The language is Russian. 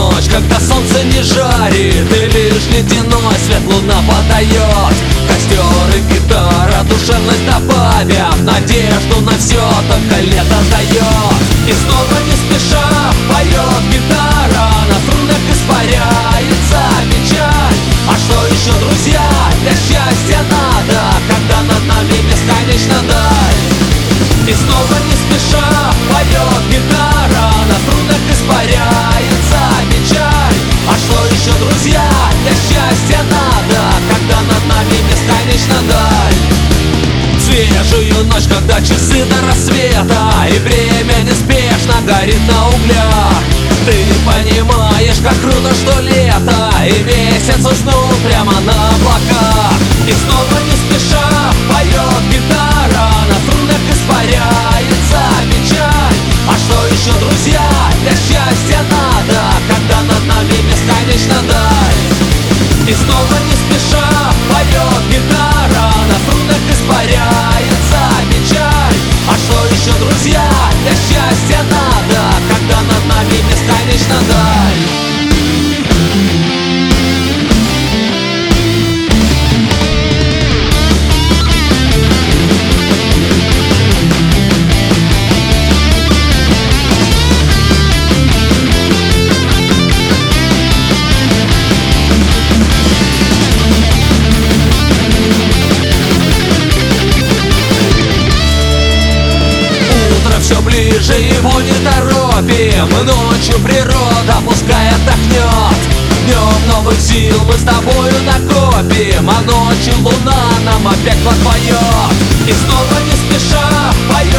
ночь, когда солнце не жарит и лишь ледяной свет луна подает. Костер и гитара душевность добавят, надежду на все только лето дает. И снова не спеша поет гитара, на струнах испаряется печаль. А что еще, друзья, для счастья надо, когда над нами бесконечно даль? И снова не спеша поет гитара, на струнах испаряется печаль. А что еще, друзья, для счастья надо, когда над нами бесконечно даль? Свежую ночь, когда часы до рассвета и время неспешно горит на углях. Ты понимаешь, как круто, что лето, и месяц уснул прямо на облаках. И снова не спеша поет гитара, на струнах испаряется печаль. А что еще, друзья, для счастья надо, когда над нами бесконечно даль? И снова не спеша поет гитара, на струнах испаряется печаль. А что еще, друзья, для счастья надо, когда над нами бесконечно даль? Все ближе, его не торопим. Ночью природа пускай отдохнет. Днем новых сил мы с тобою накопим, а ночью луна нам опять подпоет. И снова не спеша поет